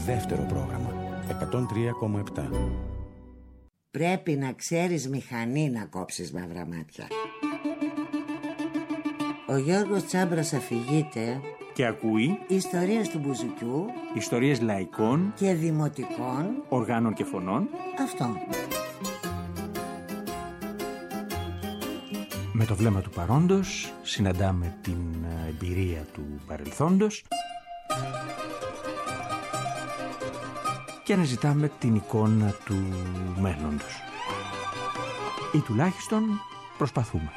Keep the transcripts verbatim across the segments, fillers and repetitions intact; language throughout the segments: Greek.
Δεύτερο πρόγραμμα εκατόν τρία κόμμα επτά. Πρέπει να ξέρεις μηχανή να κόψεις μαύρα μάτια. Ο Γιώργος Τσάμπρας αφηγείται και ακούει ιστορίες του Μπουζουκιού, ιστορίες λαϊκών και δημοτικών οργάνων και φωνών. Αυτό. Με το βλέμμα του παρόντος συναντάμε την εμπειρία του παρελθόντος και αναζητάμε την εικόνα του μέλλοντος. Ή τουλάχιστον προσπαθούμε.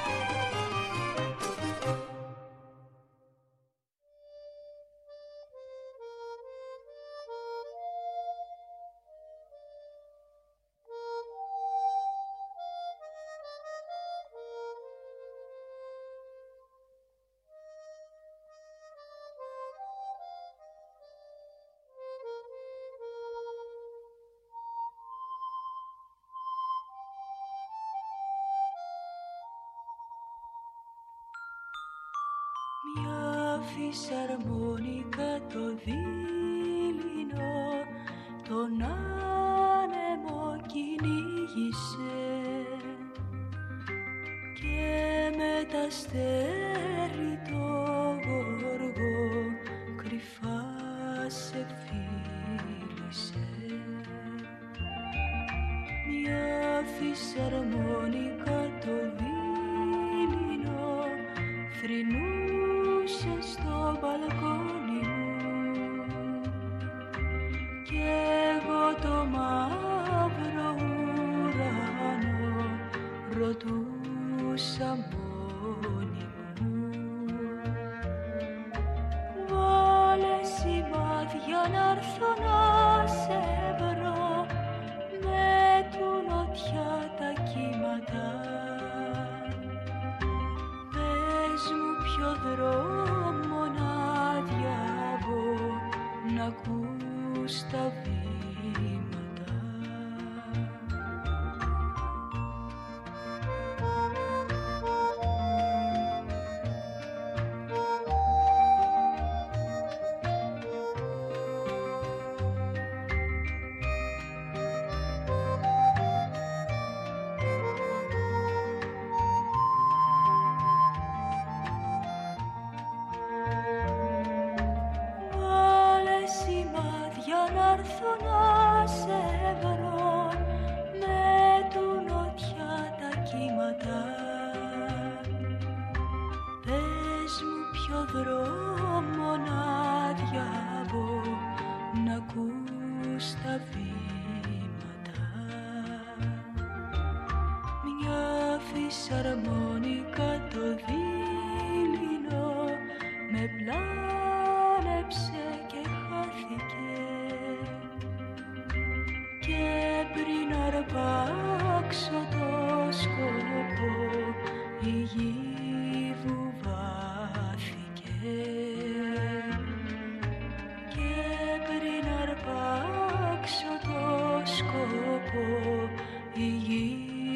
Μια φυσαρμόνικα το δείλινο τον άνεμο κυνήγησε και με τα αστέρι το γοργό κρυφά σε φίλησε. Μια φυσαρμόνικα το δείλινο θρηνούσε στο μπαλκόνι μου και εγώ το μαύρο ουρανό ρωτούσα μόνη μου. Βάλε σημάδια να έρθω να σε βρω με του νοτιά τα κύματα. Ποιο δρόμο να διαβώ να ακούς τα βήματα. Αρμόνικα το δείλινο με πλάνεψε και χάθηκε και πριν αρπάξω το σκοπό η γη βουβάθηκε και πριν αρπάξω το σκοπό η γη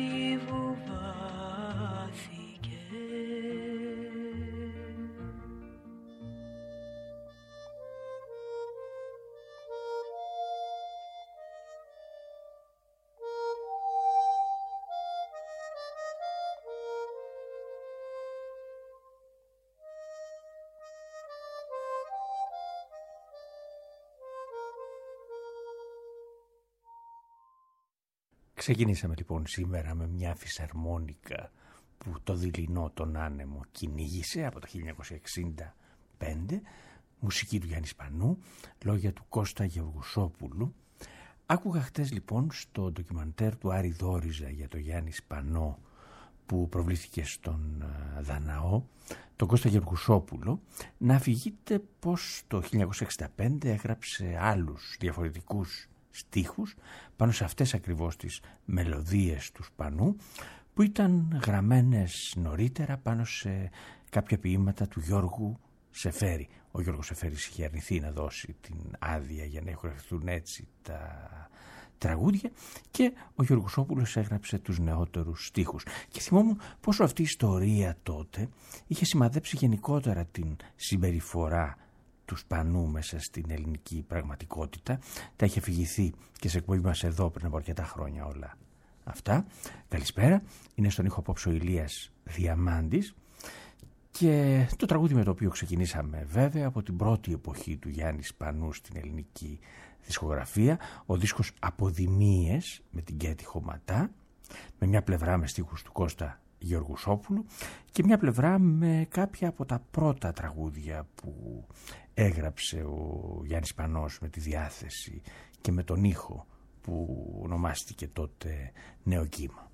Ξεκινήσαμε λοιπόν σήμερα με μια φυσαρμόνικα που το δειλινό τον άνεμο κυνήγησε από το χίλια εννιακόσια εξήντα πέντε, μουσική του Γιάννη Σπανού, λόγια του Κώστα Γεωργουσόπουλου. Άκουγα χτες λοιπόν στο ντοκιμαντέρ του Άρη Δόριζα για το Γιάννη Σπανό που προβλήθηκε στον Δαναό, τον Κώστα Γεωργουσόπουλο, να αφηγείται πως το χίλια εννιακόσια εξήντα πέντε έγραψε άλλους διαφορετικούς στίχους πάνω σε αυτές ακριβώς τις μελωδίες του Σπανού που ήταν γραμμένες νωρίτερα πάνω σε κάποια ποίηματα του Γιώργου Σεφέρη. Ο Γιώργος Σεφέρης είχε αρνηθεί να δώσει την άδεια για να ηχογραφηθούν έτσι τα τραγούδια και ο Γεωργουσόπουλος έγραψε τους νεότερους στίχους. Και θυμόμουν πόσο αυτή η ιστορία τότε είχε σημαδέψει γενικότερα την συμπεριφορά του Σπανού μέσα στην ελληνική πραγματικότητα. Τα έχει αφηγηθεί και σε εκπομπή μας εδώ πριν από αρκετά χρόνια όλα αυτά. Καλησπέρα, είναι στον ήχο απόψε ο Ηλίας Διαμάντης και το τραγούδι με το οποίο ξεκινήσαμε βέβαια από την πρώτη εποχή του Γιάννη Σπανού στην ελληνική δισκογραφία, ο δίσκος Αποδημίες με την Κέτη Χωματά, με μια πλευρά με στίχους του Κώστα Γεωργουσόπουλου και μια πλευρά με κάποια από τα πρώτα τραγούδια που έγραψε ο Γιάννης Σπανός με τη διάθεση και με τον ήχο που ονομάστηκε τότε Νέο Κύμα.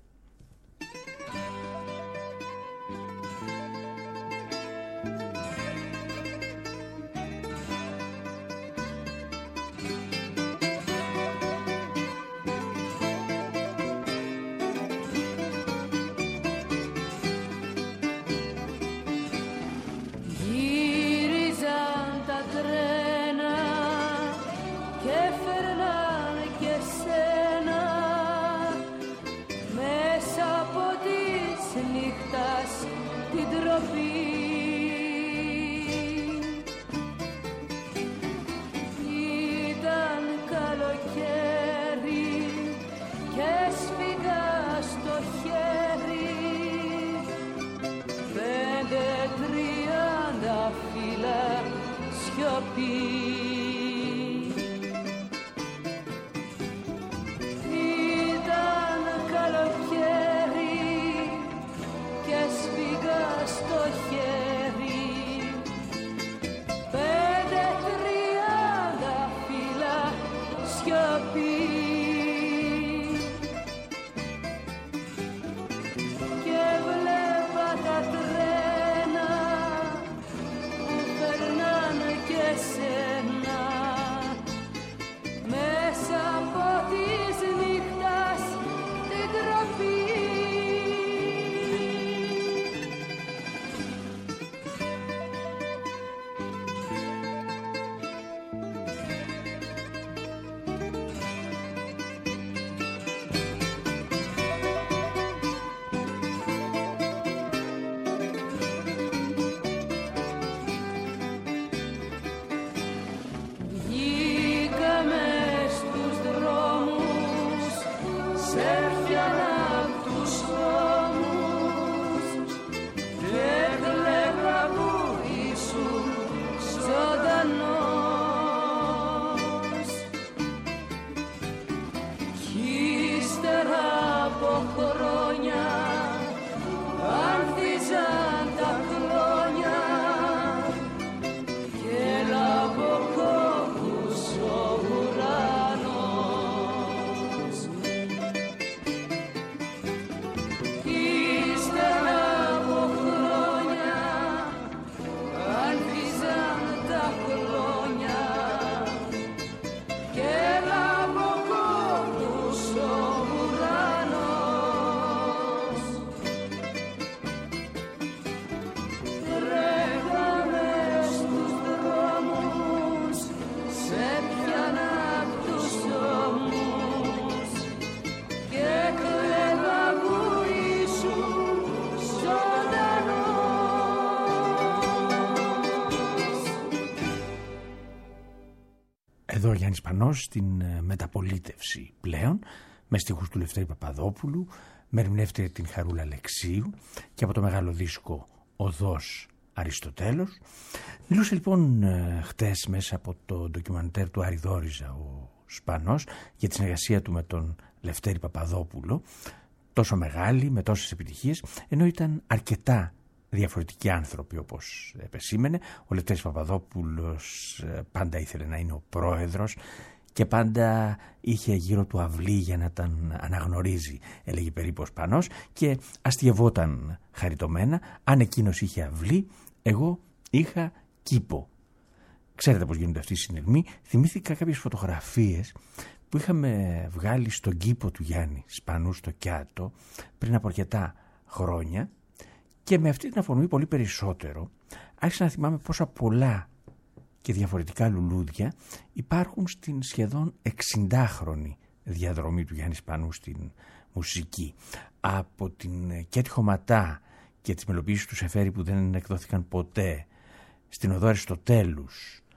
Εδώ ο Γιάννης Σπανός στην μεταπολίτευση πλέον, με στίχους του Λευτέρη Παπαδόπουλου, με ερμηνεύτρια την Χαρούλα Αλεξίου και από το μεγάλο δίσκο Οδός Αριστοτέλος. Μιλούσε λοιπόν χτες μέσα από το ντοκιμαντέρ του Άρη Δόριζα ο Σπανός για τη συνεργασία του με τον Λευτέρη Παπαδόπουλο, τόσο μεγάλη, με τόσες επιτυχίες, ενώ ήταν αρκετά διαφορετικοί άνθρωποι όπως επεσήμενε. Ο Λευτέρης Παπαδόπουλος πάντα ήθελε να είναι ο πρόεδρος και πάντα είχε γύρω του αυλή για να τον αναγνωρίζει, έλεγε περίπου ο Σπανός, και αστιευόταν χαριτωμένα. Αν εκείνος είχε αυλή, εγώ είχα κήπο. Ξέρετε πώς γίνονται αυτοί οι συνειρμοί. Θυμήθηκα κάποιες φωτογραφίες που είχαμε βγάλει στον κήπο του Γιάννη Σπανού στο Κιάτο πριν από αρκετά χρόνια, και με αυτή την αφορμή πολύ περισσότερο άρχισα να θυμάμαι πόσα πολλά και διαφορετικά λουλούδια υπάρχουν στην σχεδόν εξηντάχρονη διαδρομή του Γιάννη Σπανού στην μουσική. Από την Κέτη Χωματά και τις μελοποιήσεις του Σεφέρη που δεν εκδόθηκαν ποτέ, στην Οδό Αριστοτέλους,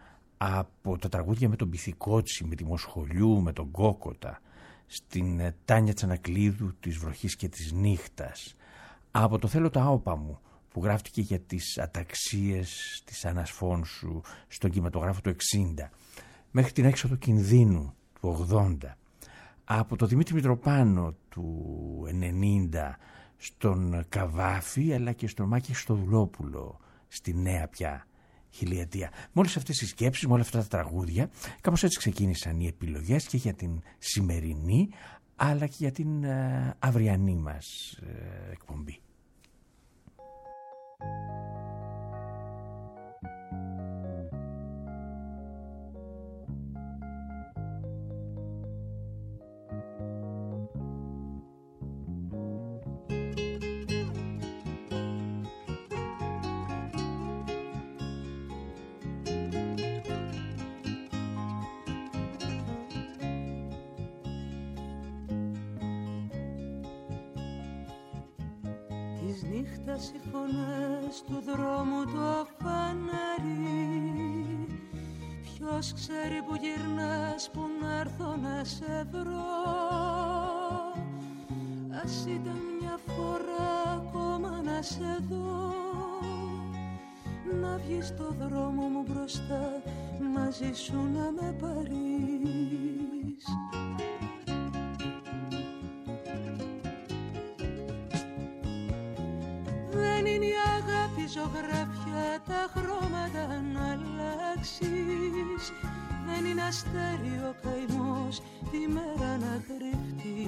από τα τραγούδια με τον Πυθικότσι, με τη Μοσχολιού, με τον Κόκοτα, στην Τάνια Τσανακλείδου της Βροχής και της Νύχτας, από το Θέλω τα Άοπα μου που γράφτηκε για τις αταξίες της Άννας Φόνσου στον κινηματογράφο του εξήντα, μέχρι την Έξοδο Κινδύνου του ογδόντα, από το Δημήτρη Μητροπάνο του ενενήντα στον Καβάφη, αλλά και στον Μάκη Στοδουλόπουλο στη νέα πια χιλιετία. Με όλες αυτές τις σκέψεις, με όλα αυτά τα τραγούδια, κάπως έτσι ξεκίνησαν οι επιλογές και για την σημερινή, αλλά και για την ε, αυριανή μας ε, εκπομπή. Νύχτας οι φωνές του δρόμου το φανάρι. Ποιος ξέρει που γυρνάς, που να έρθω να σε βρω. Ας ήταν μια φορά ακόμα να σε δω, να βγεις στο δρόμο μου μπροστά, μαζί σου να με πάρεις. Δεν είναι η αγάπη ζωγραφιά, τα χρώματα να αλλάξεις. Δεν είναι αστέρι ο καημός, τη μέρα να κρυφτεί.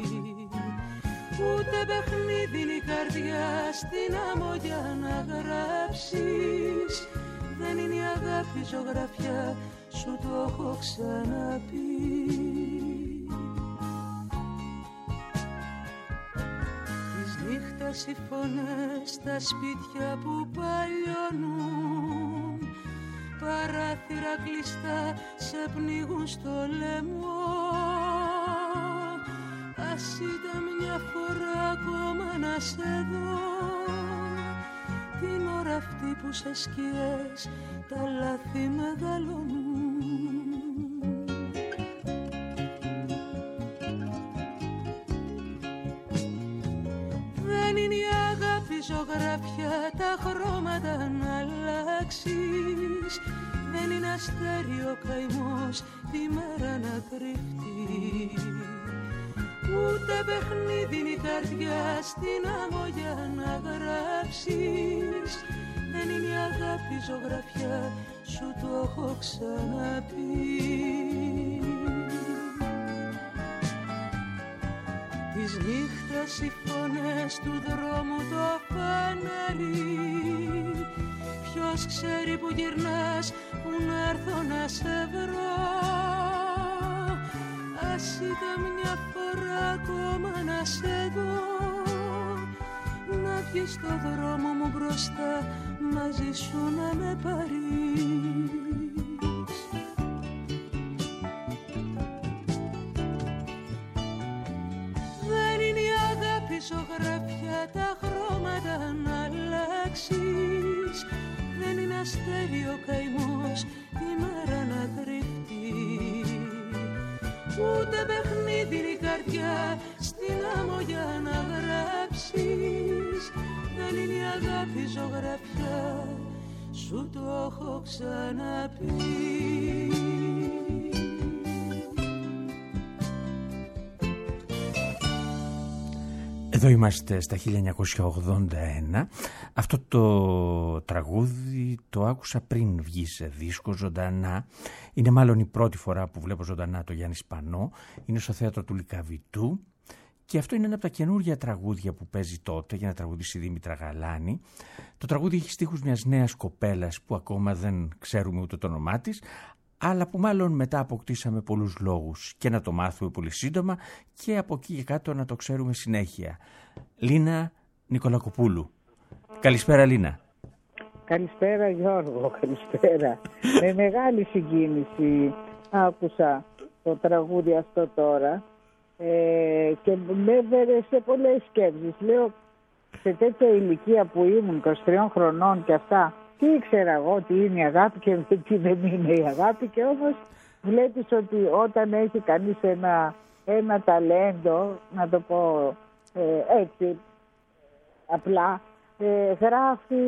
Ούτε παιχνίδι είναι η καρδιά, στην άμμο για να γράψεις. Δεν είναι η αγάπη ζωγραφιά, σου το έχω ξαναπεί. Νύχτας οι φωνές στα σπίτια που παλιώνουν, παράθυρα κλειστά σε πνίγουν στο λαιμό. Ας ήταν μια φορά ακόμα να σε δω, την ώρα αυτή που σε σκιές τα λάθη μεγαλώνουν. Δεν είναι η αγάπη ζωγραφιά, τα χρώματα να αλλάξεις. Δεν είναι αστέρι ο καημός, τη μέρα να κρυφτεί. Ούτε παιχνίδι είναι η καρδιά, στην άμμο για να γράψεις. Δεν είναι η αγάπη ζωγραφιά, σου το έχω ξαναπεί. Της νύχτας οι φωνές του δρόμου το φανάρι. Ποιος ξέρει που γυρνάς, που να έρθω να σε βρω. Ας ήταν μια φορά ακόμα να σε δω, να βγεις στο δρόμο μου μπροστά, μαζί σου να με πάρεις. Δεν είναι η αγάπη ζωγραφιά, τα χρώματα να αλλάξεις. Δεν είναι αστέρι ο καημός, τη μέρα να κρυφτεί. Ούτε παιχνίδι είναι η καρδιά, στην άμμο για να γράψεις. Δεν είναι η αγάπη ζωγραφιά, σου το έχω ξαναπεί. Εδώ είμαστε στα χίλια εννιακόσια ογδόντα ένα. Αυτό το τραγούδι το άκουσα πριν βγει σε δίσκο ζωντανά. Είναι μάλλον η πρώτη φορά που βλέπω ζωντανά το Γιάννη Σπανό. Είναι στο θέατρο του Λυκαβητού. Και αυτό είναι ένα από τα καινούργια τραγούδια που παίζει τότε για να τραγουδήσει η Δήμητρα Γαλάνη. Το τραγούδι έχει στίχους μιας νέας κοπέλας που ακόμα δεν ξέρουμε ούτε το όνομά της, αλλά που μάλλον μετά αποκτήσαμε πολλούς λόγους και να το μάθουμε πολύ σύντομα και από εκεί και κάτω να το ξέρουμε συνέχεια. Λίνα Νικολακοπούλου. Καλησπέρα Λίνα. Καλησπέρα Γιώργο, καλησπέρα. Με μεγάλη συγκίνηση άκουσα το τραγούδι αυτό τώρα ε, και με έβερε σε πολλές σκέψεις. Λέω, σε τέτοια ηλικία που ήμουν, είκοσι τριών χρονών και αυτά, τι ήξερα εγώ τι είναι η αγάπη και τι δεν είναι η αγάπη, και όμως βλέπεις ότι όταν έχει κανείς ένα, ένα ταλέντο, να το πω ε, έτσι απλά, ε, γράφει,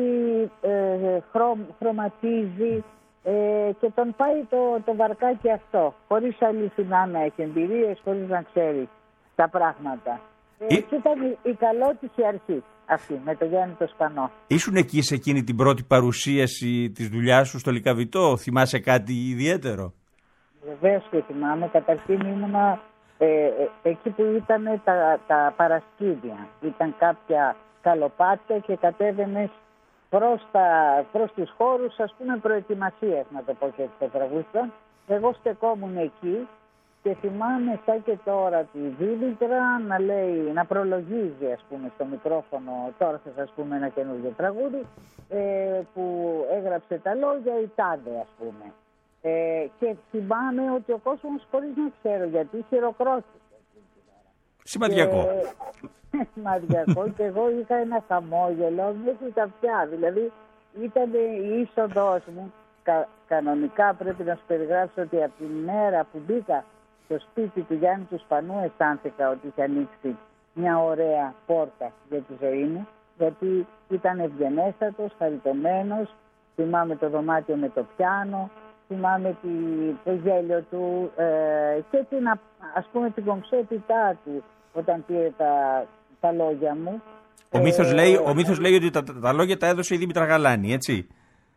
ε, χρω, χρωματίζει ε, και τον πάει το, το βαρκάκι αυτό, χωρίς αληθινά να έχει εμπειρίες, χωρίς να ξέρει τα πράγματα. Ε, ε... Και ήταν η, η καλότυχη αρχή αυτή με το Γιάννη το Σπανό. Ήσουν εκεί σε εκείνη την πρώτη παρουσίαση της δουλειάς σου στο Λυκαβητό? Θυμάσαι κάτι ιδιαίτερο? Βεβαίως και θυμάμαι. Καταρχήν ήμουνα ε, ε, εκεί που ήταν τα, τα παρασκήνια. Ήταν κάποια καλοπάτια και κατέβαινες προς, τα, προς τους χώρους, ας πούμε, προετοιμασίας, να το πω και το τραγούδι. Εγώ στεκόμουν εκεί και θυμάμαι σαν και τώρα τη Δήμητρα να λέει, να προλογίζει, ας πούμε, στο μικρόφωνο, τώρα θα σας πούμε ένα καινούργιο τραγούδι, ε, που έγραψε τα λόγια η Τάδε, ας πούμε. Ε, και θυμάμαι ότι ο κόσμος, χωρίς να ξέρω γιατί, χειροκρότησε. Σημαδιακό. Και, σημαδιακό και εγώ είχα ένα χαμόγελο μέχρι τα αυτιά. Δηλαδή ήταν η είσοδός μου. Κα, κανονικά πρέπει να σου περιγράψω ότι από τη μέρα που μπήκα στο σπίτι του Γιάννη του Σπανού αισθάνθηκα ότι είχε ανοίξει μια ωραία πόρτα για τη ζωή μου, γιατί ήταν ευγενέστατος, χαριτωμένος. Θυμάμαι το δωμάτιο με το πιάνο, θυμάμαι τη, το γέλιο του ε, και την, ας πούμε, την κομψότητά του όταν πήρε τα, τα λόγια μου. Ο, ε, μύθος λέει, ο μύθος λέει ότι τα, τα λόγια τα έδωσε η Δήμητρα Γαλάνη, έτσι?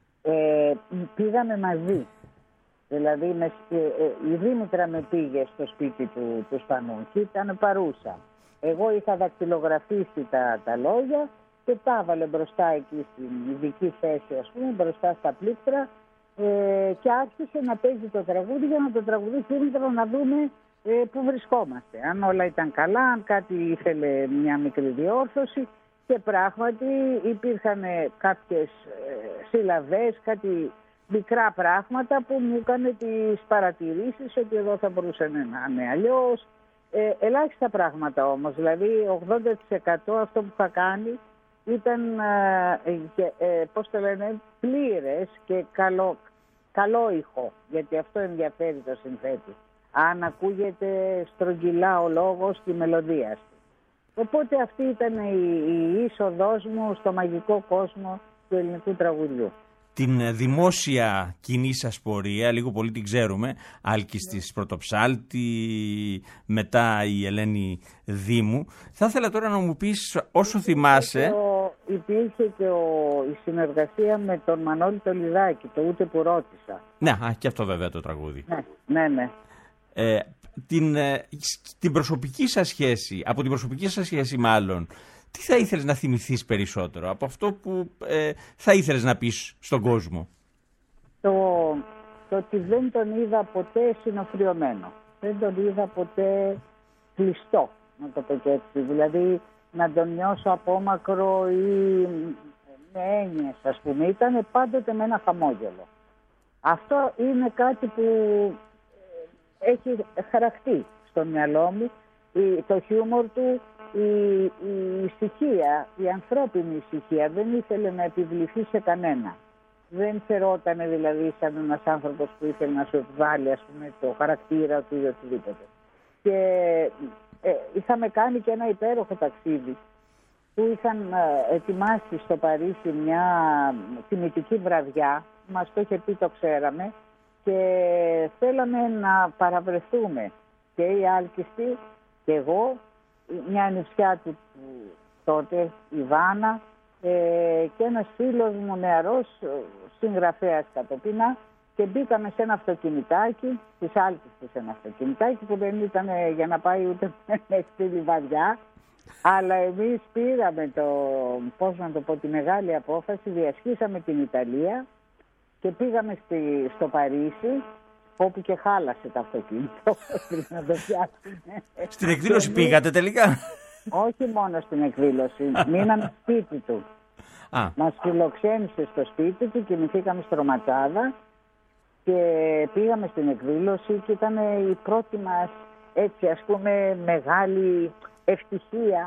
Ε, πήγαμε μαζί. Δηλαδή με, ε, ε, η Δήμητρα με πήγε στο σπίτι του, του Σπανού και ήταν παρούσα. Εγώ είχα δακτυλογραφήσει τα, τα λόγια και τα έβαλε μπροστά εκεί στην ειδική θέση, ας πούμε, μπροστά στα πλήκτρα, ε, και άρχισε να παίζει το τραγούδι για να το τραγουδήσει η Δήμητρα, να δούμε ε, πού βρισκόμαστε. Αν όλα ήταν καλά, αν κάτι ήθελε μια μικρή διόρθωση. Και πράγματι υπήρχαν κάποιες ε, συλλαβές, κάτι μικρά πράγματα που μου έκανε τις παρατηρήσεις ότι εδώ θα μπορούσε να είναι αλλιώς. Ε, ελάχιστα πράγματα όμως, δηλαδή ογδόντα τοις εκατό αυτό που θα κάνει ήταν ε, ε, πώς το λένε, πλήρες και καλό, καλό ήχο, γιατί αυτό ενδιαφέρει το συνθέτη. Αν ακούγεται στρογγυλά ο λόγος και η μελωδία του. Οπότε αυτή ήταν η, η είσοδός μου στο μαγικό κόσμο του ελληνικού τραγουδιού. Την δημόσια κοινή σας πορεία, λίγο πολύ την ξέρουμε, Άλκης της Πρωτοψάλτη, μετά η Ελένη Δήμου. Θα ήθελα τώρα να μου πεις, όσο θυμάσαι... Υπήρχε και, ο, υπήρχε και ο, η συνεργασία με τον Μανώλη το Λιδάκη, το Ούτε που ρώτησα. Ναι, α, και αυτό βέβαια το τραγούδι. Ναι, ναι, ναι. Ε, την, την προσωπική σας σχέση, από την προσωπική σας σχέση μάλλον, τι θα ήθελες να θυμηθείς περισσότερο από αυτό που ε, θα ήθελες να πεις στον κόσμο? Το, το ότι δεν τον είδα ποτέ συνοφριωμένο. Δεν τον είδα ποτέ κλειστό, να το πω και έτσι. Δηλαδή να τον νιώσω απόμακρο ή με έννοιες, ας πούμε. Ήταν πάντοτε με ένα χαμόγελο. Αυτό είναι κάτι που έχει χαραχτεί στο μυαλό μου. Το χιούμορ του, η, η ησυχία, η ανθρώπινη ησυχία, δεν ήθελε να επιβληθεί σε κανένα. Δεν φερόταν δηλαδή σαν ένας άνθρωπος που ήθελε να σου επιβάλλει, ας πούμε, το χαρακτήρα του ή οτιδήποτε. Και ε, είχαμε κάνει και ένα υπέροχο ταξίδι που είχαν ε, ετοιμάσει στο Παρίσι μια τιμητική βραδιά. Μας το είχε πει, το ξέραμε, και θέλαμε να παραβρεθούμε και η Άλκηστη και εγώ, μια νησιά του τότε, η Βάνα, ε, και ένας φίλος μου νεαρός συγγραφέας κατοπίνα, και μπήκαμε σε ένα αυτοκινητάκι, της Άλκησης, ένα αυτοκινητάκι που δεν ήταν για να πάει ούτε στη Λιβαδιά, αλλά εμείς πήραμε το, πώς να το πω, τη μεγάλη απόφαση, διασχίσαμε την Ιταλία και πήγαμε στη, στο Παρίσι, όπου και χάλασε το αυτοκίνητο πριν να το πιάσουμε. Στην εκδήλωση πήγατε τελικά? Όχι μόνο στην εκδήλωση, μείναμε σπίτι του. Α. Μας φιλοξένησε στο σπίτι του, κοιμηθήκαμε στο Ρωματσάδα και πήγαμε στην εκδήλωση και ήταν η πρώτη μας, έτσι ας πούμε, μεγάλη ευτυχία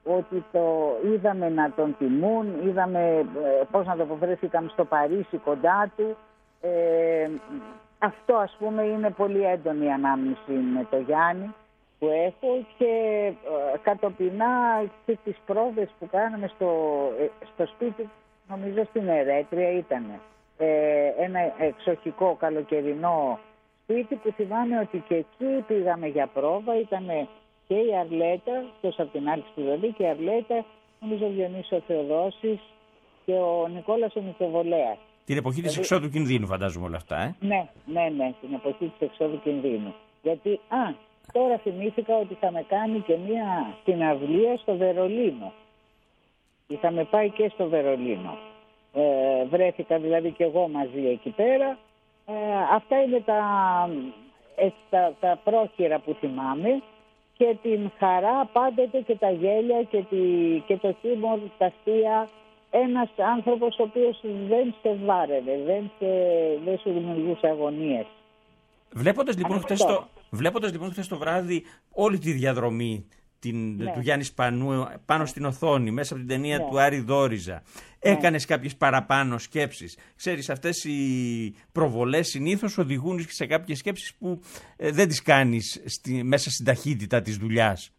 ότι το είδαμε να τον τιμούν, είδαμε ε, πώς να το πω, βρέθηκαν στο Παρίσι κοντά του. Ε, αυτό ας πούμε είναι πολύ έντονη η ανάμνηση με το Γιάννη που έχω και ε, κατοπινά και τις πρόβες που κάναμε στο, ε, στο σπίτι, νομίζω στην Ερέτρια ήταν ε, ένα εξοχικό καλοκαιρινό σπίτι που θυμάμαι ότι και εκεί πήγαμε για πρόβα, ήταν και η Αρλέτα, τόσο από την άλλη σπουδή και η Αρλέτα, νομίζω ο Διονύσης Θεοδόσης και ο Νικόλας ο Μητροβολέας. Την εποχή της εξόδου κινδύνου φαντάζομαι όλα αυτά, ε? Ναι, ναι, ναι, την εποχή της εξόδου κινδύνου. Γιατί, α, τώρα θυμήθηκα ότι είχαμε κάνει και μία συναυλία στο Βερολίνο. Είχαμε πάει και στο Βερολίνο. Ε, βρέθηκα δηλαδή και εγώ μαζί εκεί πέρα. Ε, αυτά είναι τα, έτσι, τα, τα πρόχειρα που θυμάμαι και την χαρά πάντοτε και τα γέλια και, τη, και το χιούμορ, τα αστεία. Ένας άνθρωπος ο οποίος δεν σε βάρευε, δεν, σε, δεν σου δημιουργούσε αγωνίες. Βλέποντας λοιπόν, χθες το, βλέποντας λοιπόν χθες το βράδυ όλη τη διαδρομή την, ναι. του Γιάννη Σπανού πάνω στην οθόνη, μέσα από την ταινία ναι. του Άρη Δόριζα, ναι. έκανες κάποιες παραπάνω σκέψεις? Ξέρεις, αυτές οι προβολές συνήθως οδηγούν σε κάποιες σκέψεις που ε, δεν τις κάνεις στη, μέσα στην ταχύτητα της δουλειάς.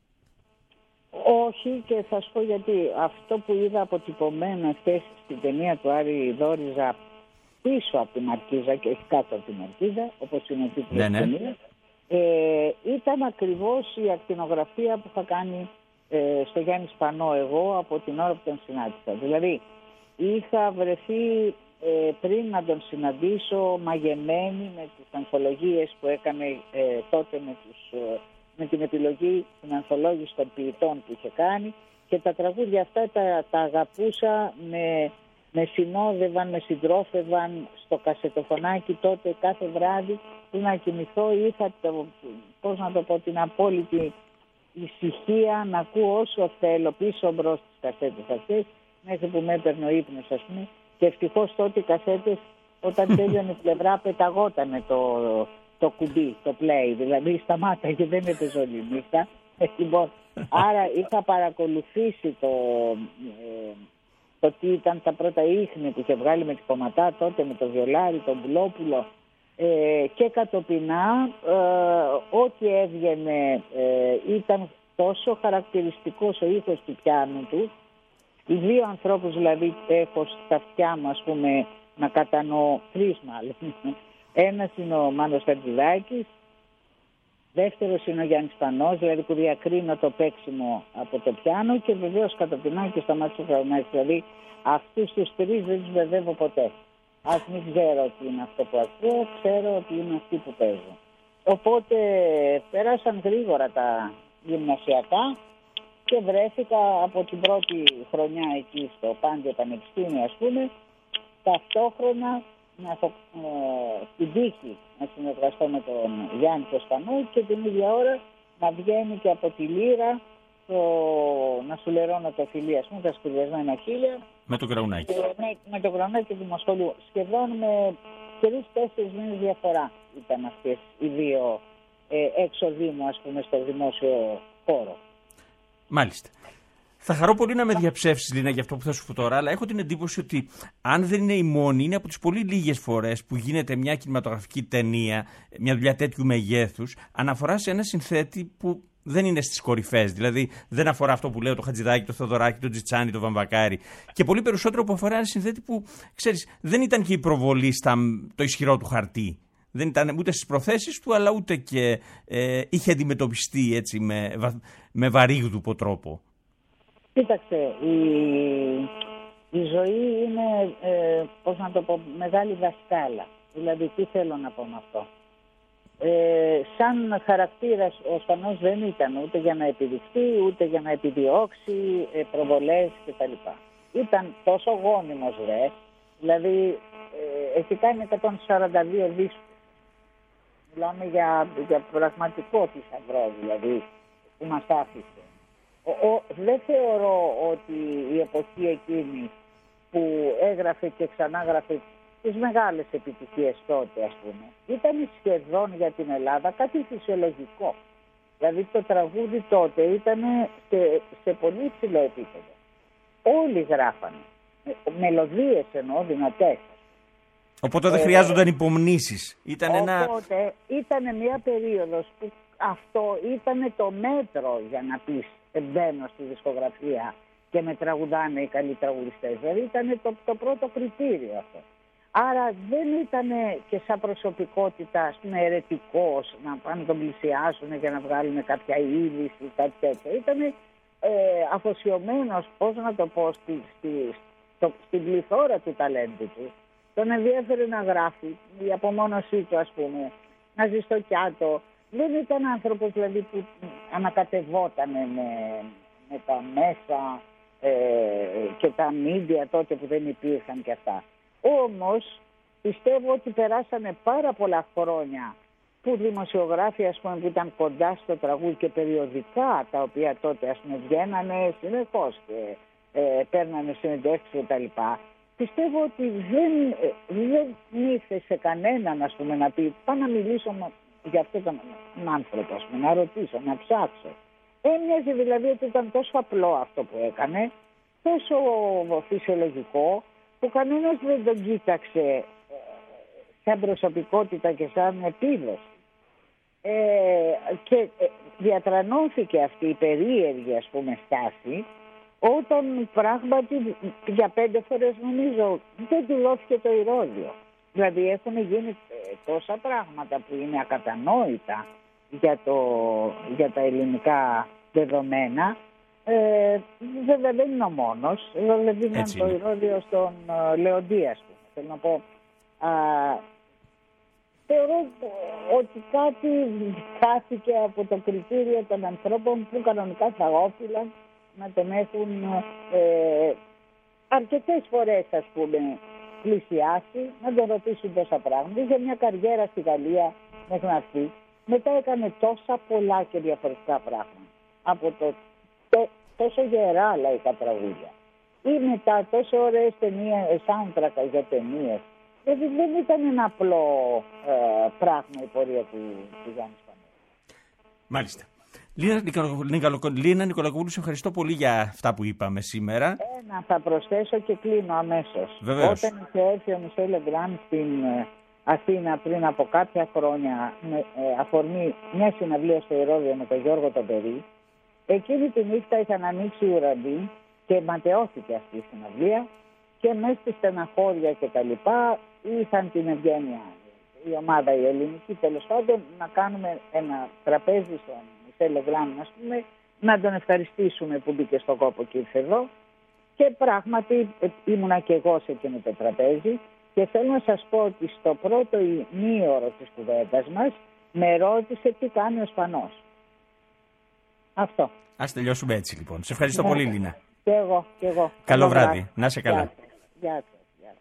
Όχι, και θα σου πω γιατί. Αυτό που είδα αποτυπωμένα χθες στην ταινία του Άρη Δόριζα πίσω από την Μαρκίζα και όχι κάτω από την Μαρκίζα, όπως είναι ο τίτλος ναι, ναι. της ταινίας, ε, ήταν ακριβώς η ακτινογραφία που θα κάνει ε, στο Γιάννη Σπανό εγώ από την ώρα που τον συνάντησα. Δηλαδή, είχα βρεθεί ε, πριν να τον συναντήσω μαγεμένη με τις ανθολογίες που έκανε ε, τότε με τους... Ε, με την επιλογή την ανθολόγηση των ποιητών που είχε κάνει και τα τραγούδια αυτά τα, τα αγαπούσα, με, με συνόδευαν, με συντρόφευαν στο κασετοφωνάκι τότε κάθε βράδυ πριν να κοιμηθώ. Είχα το, πώς να το πω, την απόλυτη ησυχία να ακούω όσο θέλω πίσω μπρος τις κασέτες αυτές μέχρι που με έπαιρνε ο ύπνος, ας πούμε, και ευτυχώς τότε οι κασέτες όταν τέλειωνε η πλευρά πεταγότανε το... το κουμπί, το play, δηλαδή σταμάταγε, δεν έπαιζε όλη νύχτα. Λοιπόν, άρα είχα παρακολουθήσει το, ε, το τι ήταν τα πρώτα ίχνη που είχε βγάλει με τη Κομματά τότε, με το Βιολάρι, τον Μπουλόπουλο ε, και κατοπινά ε, ό,τι έβγαινε ε, ήταν τόσο χαρακτηριστικός ο ήχος του πιάνου του. Οι δύο ανθρώπους δηλαδή έχω στα αυτιά μου, ας πούμε, να κατανοώ, τρεις μάλλον. Ένας είναι ο Μάνος Χατζηδάκης, δεύτερος είναι ο Γιάννης Σπανός, δηλαδή που διακρίνω το παίξιμο από το πιάνο, και βεβαίως κατοπινά και στα μάτια του Φραουνάκη. Δηλαδή αυτούς τους τρεις δεν τους μπερδεύω ποτέ. Ας μην ξέρω τι είναι αυτό που ακούω, ξέρω ότι είναι αυτοί που παίζουν. Οπότε πέρασαν γρήγορα τα γυμνασιακά και βρέθηκα από την πρώτη χρονιά εκεί στο Πάντιο Πανεπιστήμιο, ας πούμε, ταυτόχρονα να έχω ε, την τύχη να συνεργαστώ με τον Γιάννη το Σπανό και την ίδια ώρα να βγαίνει και από τη Λύρα το, να σου λερώνω το φιλί, ας πούμε, τα σπουδασμένα χίλια. Με τον Κραουνάκη. Μάλιστα. Θα χαρώ πολύ να με διαψεύσεις, Λίνα, για αυτό που θα σου πω τώρα, αλλά έχω την εντύπωση ότι αν δεν είναι η μόνη, είναι από τις πολύ λίγες φορές που γίνεται μια κινηματογραφική ταινία, μια δουλειά τέτοιου μεγέθους, αναφορά σε ένα συνθέτη που δεν είναι στις κορυφές. Δηλαδή δεν αφορά αυτό που λέω το Χατζηδάκη, το Θοδωράκη, το Τζιτσάνι, το Βαμβακάρι. Και πολύ περισσότερο που αφορά ένα συνθέτη που, ξέρεις, δεν ήταν και η προβολή στα το ισχυρό του χαρτί. Δεν ήταν ούτε στις προθέσεις του, αλλά ούτε και ε, είχε αντιμετωπιστεί έτσι με, με βαρύγδουπο τρόπο. Κοίταξε, η, η ζωή είναι, ε, πώς να το πω, μεγάλη δασκάλα. Δηλαδή, τι θέλω να πω με αυτό. Ε, σαν χαρακτήρας ο Σπανός δεν ήταν ούτε για να επιδειχθεί, ούτε για να επιδιώξει ε, προβολές κτλ. Ήταν τόσο γόνιμος, ρε. Δηλαδή, ε, έχει κάνει εκατόν σαράντα δύο δίσκους. Μιλάμε για, για πραγματικό θησαυρό, δηλαδή, που μας άφησε. Ο, ο, δεν θεωρώ ότι η εποχή εκείνη που έγραφε και ξανάγραφε τις μεγάλες επιτυχίες τότε, ας πούμε, ήταν σχεδόν για την Ελλάδα κάτι φυσιολογικό. Δηλαδή το τραγούδι τότε ήταν σε, σε πολύ υψηλό επίπεδο. Όλοι γράφανε. Μελωδίες εννοώ, δυνατές. Οπότε δεν ε, χρειάζονταν υπομνήσεις. Ήταν ένα... Οπότε ήταν μια περίοδος που αυτό ήταν το μέτρο για να πεις μπαίνω στη δισκογραφία και με τραγουδάνε οι καλοί τραγουδιστές. Δηλαδή ήταν το, το πρώτο κριτήριο αυτό. Άρα δεν ήταν και σαν προσωπικότητα, ας πούμε, αιρετικός, να πάνε να τον πλησιάσουν για να βγάλουν κάποια είδηση ή κάτι τέτοιο. Ήταν ε, αφοσιωμένος, πώς να το πω, στη, στη, στο, στην πληθώρα του ταλέντου του. Τον ενδιέφερε να γράφει, η απομόνωσή του, ας πούμε, να ζει στο Κιάτο. Δεν ήταν άνθρωπος δηλαδή που ανακατευόταν με, με τα μέσα ε, και τα μίντια τότε που δεν υπήρχαν και αυτά. Όμως πιστεύω ότι περάσανε πάρα πολλά χρόνια που δημοσιογράφοι, ας πούμε, που ήταν κοντά στο τραγούδι και περιοδικά, τα οποία τότε, ας πούμε, βγαίνανε συνεχώς και ε, παίρνανε συνεντεύξεις και τα λοιπά. Πιστεύω ότι δεν, δεν ήρθε σε κανέναν, ας πούμε, να πει πάω να μιλήσω για αυτόν τον άνθρωπο, ας πούμε, να ρωτήσω, να ψάξω. Έμοιαζε δηλαδή ότι ήταν τόσο απλό αυτό που έκανε, τόσο φυσιολογικό, που κανένας δεν τον κοίταξε σαν προσωπικότητα και σαν επίδοση. Ε, και διατρανώθηκε αυτή η περίεργη, ας πούμε, στάση, όταν πράγματι για πέντε φορές νομίζω δεν του δόθηκε το ηρώδιο. Δηλαδή έχουν γίνει τόσα πράγματα που είναι ακατανόητα για, το, για τα ελληνικά δεδομένα. Ε, βέβαια δεν είναι ο μόνος. Δηλαδή δίναν το ηρώδιο στον uh, Λεοντή, ας πούμε. Θέλω να πω, uh, θεωρώ ότι κάτι χάθηκε από το κριτήριο των ανθρώπων που κανονικά θα όφυλαν να τον έχουν ε, αρκετές φορές, ας πούμε, πλησιάσει, να τον ρωτήσουν τόσα πράγματα. Είχε μια καριέρα στη Γαλλία μέχρι να έρθει. Μετά έκανε τόσα πολλά και διαφορετικά πράγματα. Από το, το τόσο γερά λαϊκά τραγούδια. Ή μετά τόσο ωραίες ταινίες, soundtrack για ταινίες. Δηλαδή δεν ήταν ένα απλό ε, πράγμα η πορεία του, του Γιάννη Σπανούλη. Μάλιστα. Λίνα Νικολακοπούλου, σε ευχαριστώ πολύ για αυτά που είπαμε σήμερα. Ένα θα προσθέσω και κλείνω αμέσως. Βεβαίως. Όταν είχε έρθει ο Μισελ Λεγκράν στην Αθήνα πριν από κάποια χρόνια με ε, αφορμή μια συναυλία στο Ηρώδειο με τον Γιώργο τον Περί, εκείνη τη νύχτα είχαν ανοίξει ουραντί και ματαιώθηκε αυτή η συναυλία και μέσα στη στεναχώρια και τα λοιπά είχαν την ευγένεια η ομάδα η ελληνική, τέλος πάντων, να κάνουμε ένα τραπέζι στον Μισελ Λεγκράν, ας πούμε, να τον ευχαριστήσουμε που μπήκε στον κόπο και ήρθε εδώ. Και πράγματι ήμουνα και εγώ σε εκείνο το τραπέζι και θέλω να σας πω ότι στο πρώτο ημίωρο της κουβέντας μας με ρώτησε τι κάνει ο Σπανός. Αυτό. Ας τελειώσουμε έτσι λοιπόν. Σε ευχαριστώ πολύ, Λίνα. Και εγώ, και εγώ. Καλό, Καλό βράδυ. βράδυ. Να είσαι καλά. Γεια σας. Γεια σας.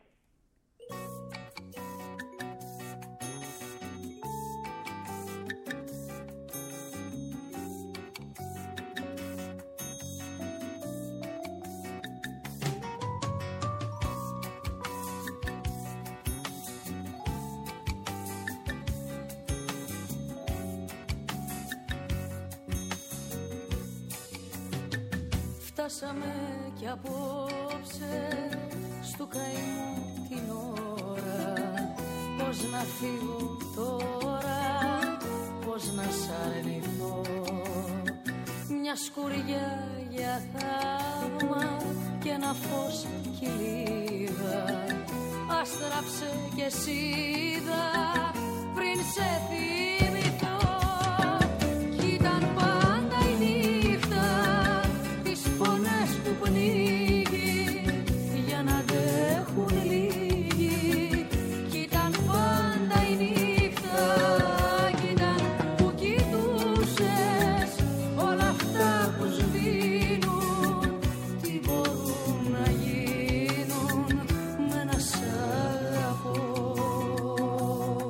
Φτάσαμε κι απόψε στου καημού την ώρα. Πώς να φύγω τώρα, πώς να σ' αρνηθώ. Μια σκουριά για θαύμα και ένα φως κυλίγα. Άστραψε και σίδα πριν σε θυμηθώ. Κι ήταν πάντα η νύχτα τις φωνές που πνίγει για να αντέχουν λίγοι. Κι ήταν πάντα η νύχτα, κι ήταν που κοιτούσες όλα αυτά που σβήνουν. Τι μπορούν να γίνουν με ένα σ' αγαπώ.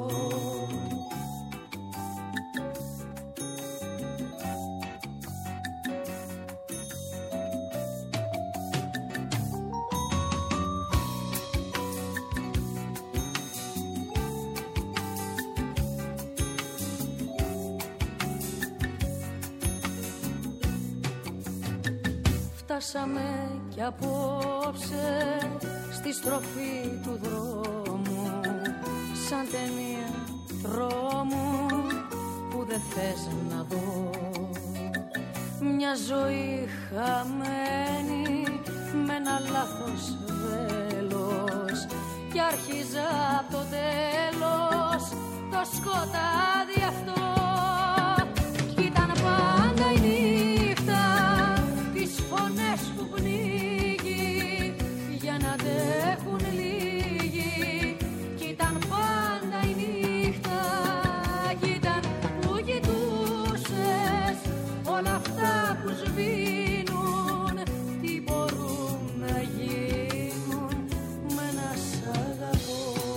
φτάσαμε κι απόψε στη στροφή του δρόμου, σαν ταινία τρόμου που δεν θες να δω. Μια ζωή χαμένη με ένα λάθος βέλος κι άρχιζα από το τέλος το σκοτάδι αυτό. Κι ήταν πάντα η νύχτα, τις φωνές του πνίγει για να αντέχουν λίγοι. Κι ήταν πάντα η νύχτα, κι ήταν που κοιτούσες όλα αυτά που σβήνουν, τι μπορούν να γίνουν με ένα σ' αγαπώ.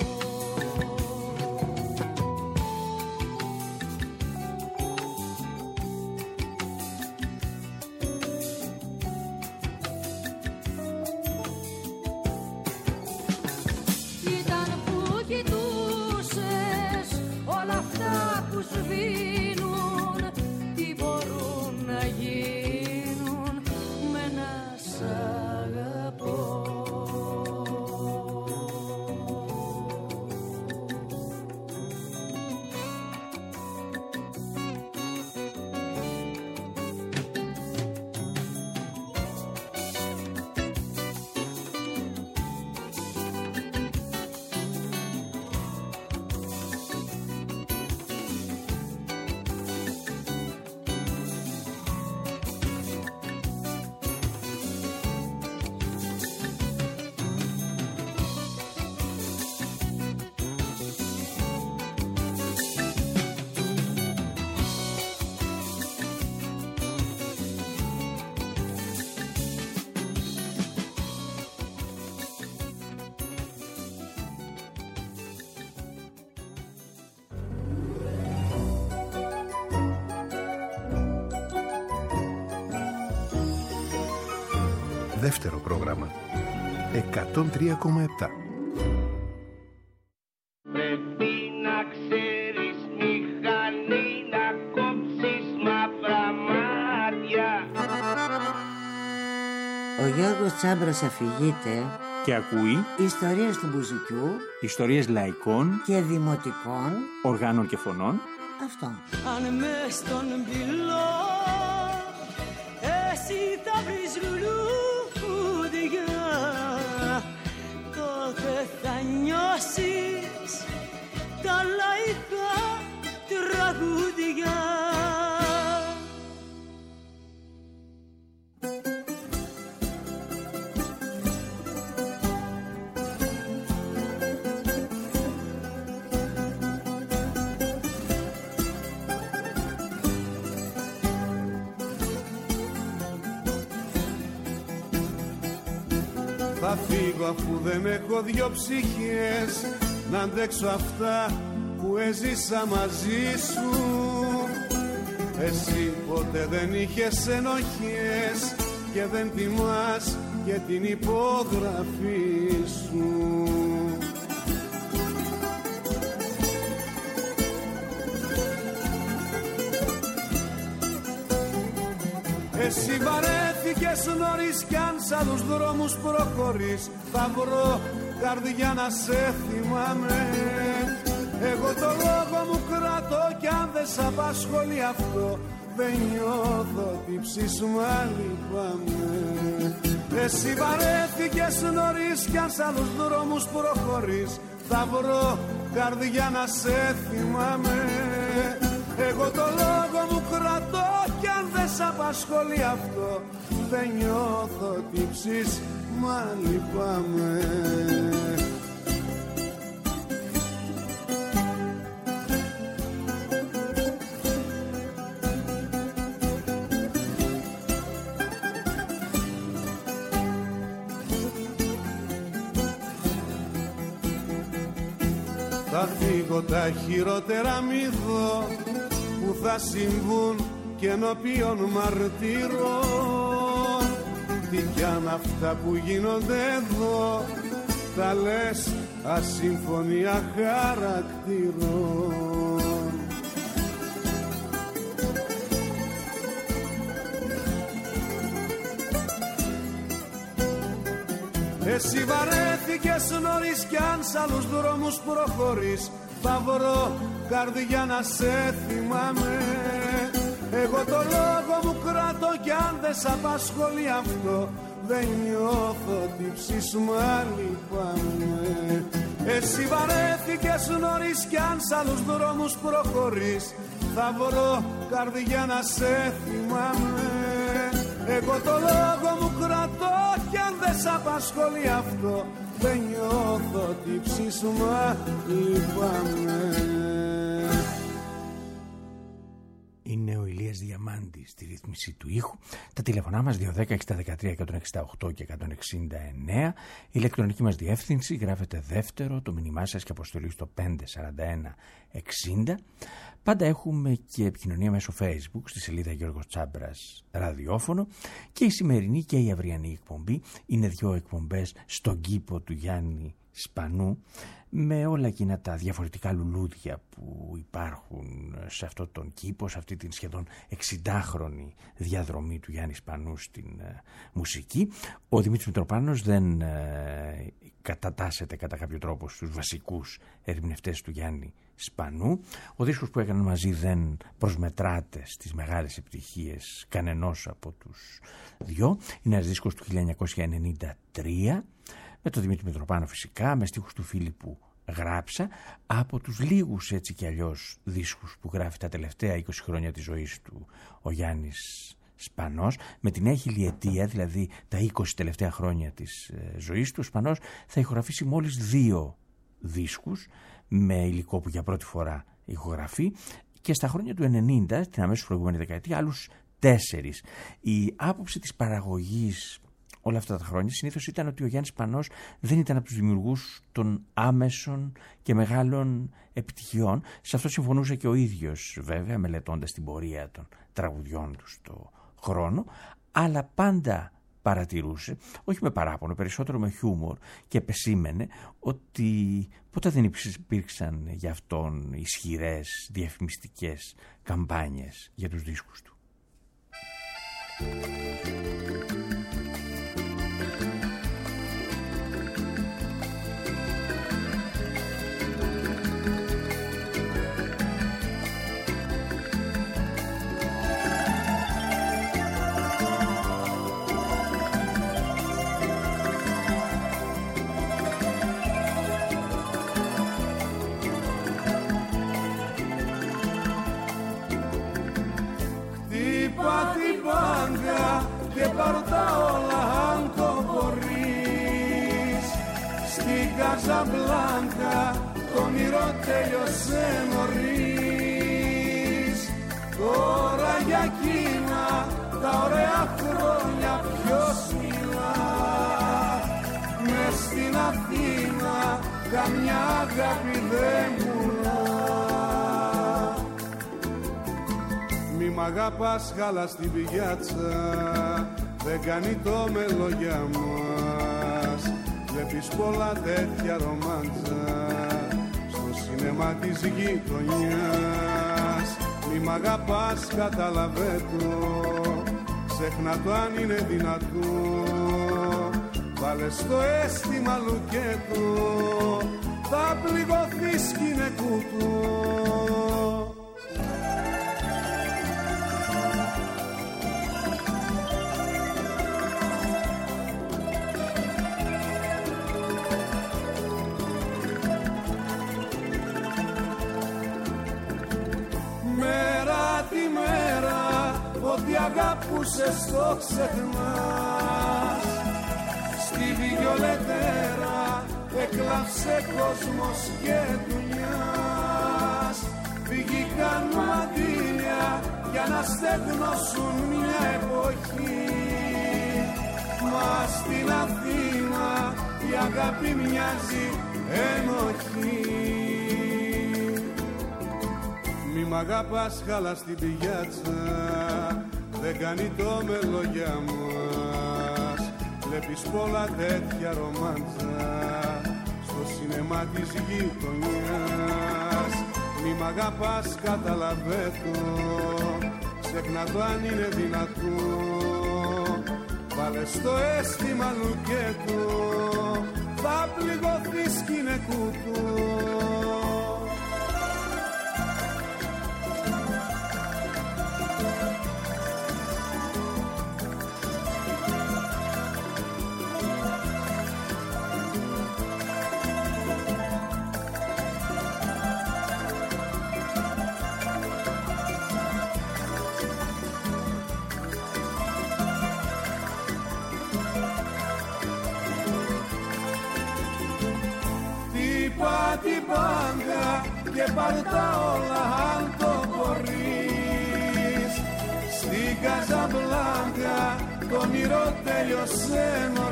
Ήταν που κοιτούσες όλα αυτά που σβήνουν, τι μπορούν να γίνουν με ένα σ' αγαπώ. Δεύτερο πρόγραμμα εκατόν τρία κόμμα επτά. Πρέπει να ξέρεις μηχανή να κόψεις μαύρα μάτια. Ο Γιώργος Τσάμπρος αφηγείται Και ακούει ιστορίες του μπουζουκιού ιστορίες λαϊκών και δημοτικών οργάνων και φωνών. Αυτό. Αν μες στον πυλό εσύ θα βρεις λουλούδια, τότε θα νιώσεις τα λαϊκά τραγούδια. Θα φύγω αφού δεν έχω δυο ψυχές να αντέξω αυτά που έζησα μαζί σου. Εσύ ποτέ δεν είχες ενοχές και δεν τιμάς και την υπογραφή σου. Εσύ βαρέθηκες νωρίς κι αν σ' άλλους δρόμους προχωρείς θα βρω καρδιά να σε θυμάμαι. Εγώ το λόγο μου κρατώ κι αν δεν σ' απασχολεί αυτό δεν νιώθω τύψεις μα λυπάμαι. Εσύ βαρέθηκες νωρίς κι αν σ' άλλους δρόμους προχωρείς θα βρω καρδιά να σε θυμάμαι. Εγώ το λόγο μου κρατώ κι αν δεν σ' απασχολεί αυτό δεν νιώθω τύψεις μα λυπάμαι. Θα φύγω τα χειρότερα μη δω που θα συμβούν και ενώπιον μαρτύρων. Τι κι αν αυτά που γίνονται εδώ τα λες ασύμφωνια χαρακτήρων. Εσύ βαρέθηκες νωρίς κι αν σ' άλλους δρόμους προχωρείς θα βρω καρδιά να σε θυμάμαι. Εγώ το λόγο μου κράτω κι αν δεν σ' απασχολεί αυτό δεν νιώθω τύψεις μα λυπάμαι. Εσύ βαρέθηκες νωρίς κι αν σ' άλλους δρόμους προχωρείς θα βρω καρδιά να σε θυμάμαι. Εγώ το λόγο μου κρατώ κι αν δεν σ' απασχολεί αυτό δεν νιώθω τύψεις μα λυπάμαι. Είναι ο Ηλίας Διαμάντης στη ρύθμιση του ήχου. Τα τηλεφωνά μας δύο ένα μηδέν έξι ένα τρία εκατόν εξήντα οκτώ και εκατόν εξήντα εννέα. Η ηλεκτρονική μας διεύθυνση γράφεται δεύτερο, το μήνυμά σας και αποστολή στο πέντε σαράντα ένα εξήντα. Πάντα έχουμε και επικοινωνία μέσω Facebook στη σελίδα Γιώργος Τσάμπρας ραδιόφωνο και η σημερινή και η αυριανή εκπομπή είναι δύο εκπομπές στον κήπο του Γιάννη Σπανού με όλα εκείνα τα διαφορετικά λουλούδια που υπάρχουν σε αυτόν τον κήπο, σε αυτή την σχεδόν εξηντάχρονη διαδρομή του Γιάννη Σπανού στην uh, μουσική. Ο Δημήτρης Μητροπάνος δεν uh, κατατάσσεται κατά κάποιο τρόπο στους βασικούς ερμηνευτές του Γιάννη Σπανού. Ο δίσκος που έκαναν μαζί δεν προσμετράται στις μεγάλες επιτυχίες κανενός από τους δυο. Είναι ένας δίσκος του χίλια εννιακόσια ενενήντα τρία με τον Δημήτρη Μητροπάνο φυσικά, με στίχους του Φίλιππου Γράψα, από τους λίγους έτσι κι αλλιώς δίσκους που γράφει τα τελευταία είκοσι χρόνια της ζωής του ο Γιάννης Σπανός. Με την χιλιετία, δηλαδή τα είκοσι τελευταία χρόνια της ε, ζωής του, ο Σπανός θα ηχογραφήσει μόλις δύο δίσκους με υλικό που για πρώτη φορά ηχογραφεί και στα χρόνια του ενενήντα, την αμέσως προηγούμενη δεκαετία, άλλους τέσσερις. Η άποψη της παραγωγής όλα αυτά τα χρόνια συνήθως ήταν ότι ο Γιάννης Σπανός δεν ήταν από τους δημιουργούς των άμεσων και μεγάλων επιτυχιών. Σε αυτό συμφωνούσε και ο ίδιος βέβαια, μελετώντας την πορεία των τραγουδιών του στο χρόνο, αλλά πάντα παρατηρούσε, όχι με παράπονο, περισσότερο με χιούμορ, και επεσήμενε ότι ποτέ δεν υπήρξαν για αυτόν ισχυρές διαφημιστικές καμπάνιες για τους δίσκους του. Και πάρ' τα όλα αν το μπορείς. Στην Καζαμπλάνκα το όνειρο τέλειωσε νωρίς. Τώρα για εκείνα τα ωραία χρόνια ποιος μιλά. Μες στην Αθήνα καμιά αγάπη δεν πουλά. Μη μ' αγαπάς χάλα στην πηγιάτσα, δεν κάνει το μέλο για μας. Βλέπεις πολλά τέτοια ρομάντσα στο σινεμά της γειτονιάς. Μη μ' αγαπάς κατάλαβε το, ξέχνα το αν είναι δυνατό. Βάλε στο αίσθημα λουκέτο, θα πληγωθείς κι είναι κουτό. Ό,τι αγάπουσες το ξεχνάς. Στη Βιολετέρα έκλαψε κόσμος και δουλειάς. Βγήκαν μαντήλια για να στεγνώσουν μια εποχή. Μα στην Αθήνα η αγάπη μοιάζει ενοχή. Μη μ' αγαπάς χάλα στην πηγιάτσα, δεν κάνει το μέλο για μας. Βλέπεις πολλά τέτοια ρομάντσα στο σινεμά της γειτονιάς. Μη μ' αγαπάς καταλαβέ το, ξέχνα το αν είναι δυνατό. Βάλε στο αίσθημα λουκέτο, θα πληγωθεί σκηνικού του. Την μπάγκα και πάρ' τα όλα αν το μπορείς. Στην Καζαμπλάνκα το όνειρο τέλειωσε